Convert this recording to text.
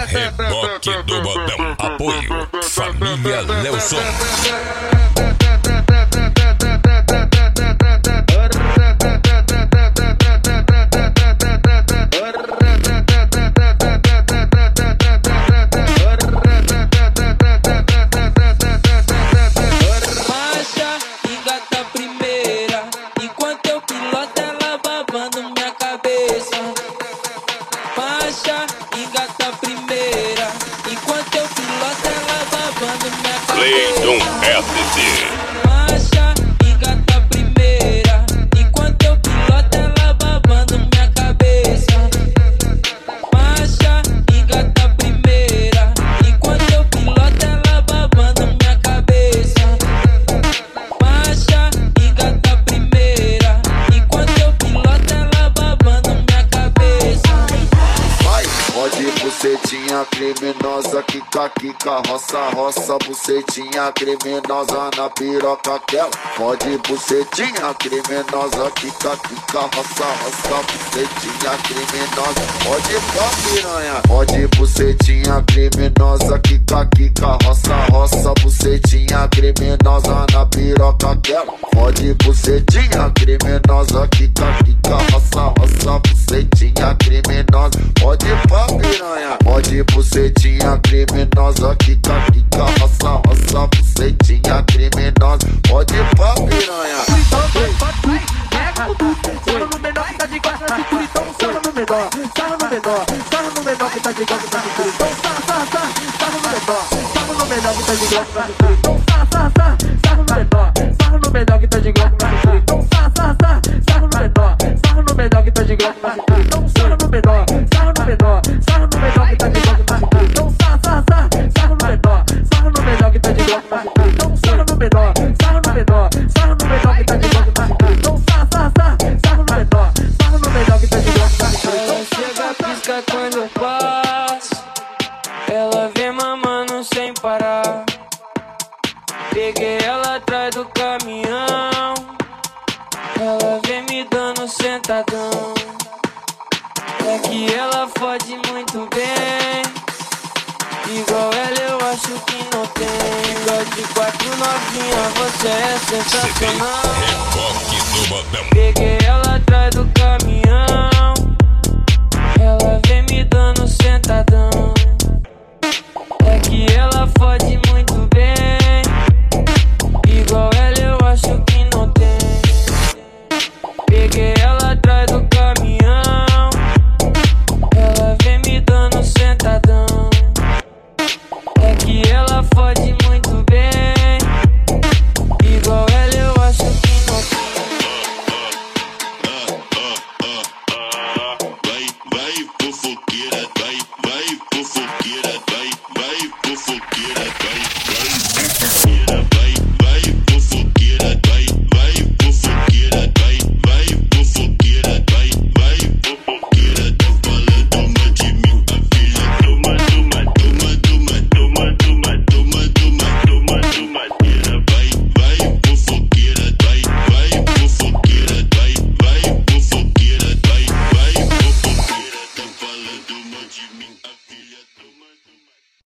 Reboque do Bodão. Apoio Família Lelson. Engata primeira, enquanto eu piloto ela babando minha cabeça. Cleiton SC. Marcha, engata primeira, enquanto eu piloto ela babando minha cabeça. Marcha, engata primeira, enquanto eu piloto ela babando minha cabeça. Marcha, engata primeira, enquanto eu piloto ela babando minha cabeça. Pode bucetinha criminosa, quica, quica, roça, roça, bucetinha criminosa na piroca aquela. Pode bucetinha criminosa, quica, quica, roça, roça, bucetinha criminosa. Pode pá piranha. Pode bucetinha criminosa, quica, quica, roça, roça, bucetinha criminosa na piroca aquela. Pode bucetinha criminosa, quica, quica, roça, roça, bucetinha criminosa. Pode pá piranha. Pode bucetinha criminosa, quica, quica, roça, roça, bucetinha criminosa. Pode pá piranha. Sarra no menor que tá de costa na cintura, então sarra no menor, sarra no menor, sarra no menor que tá de costa na cintura, então sarra no menor, sarra no menor que tá de costa na cintura, então sarra no menor, sarra no menor que tá de costa na cintura, então sarra no menor, sarra no menor que tá de costa na cintura, então sarra no menor, sarra no menor, sarra no menor que tá de costa na cintura, então sarra no menor, sarra no menor que tá de costa na cintura, então sarra no menor, sarra no menor, sarra no menor que tá de costa na cintura, então sarra no menor que tá de costa na cintura. Ela chega, pisca quando eu passo. Ela vem mamando sem parar. Peguei ela atrás do caminhão. Ela vem me dando sentadão. É que ela fode muito bem. Igual ela eu acho que não tem. Igual de 4 novinha, você é sensacional. Reboque do Bodão. Peguei ela atrás do caminhão. Ela vem me dando sentadão. É que ela fode muito.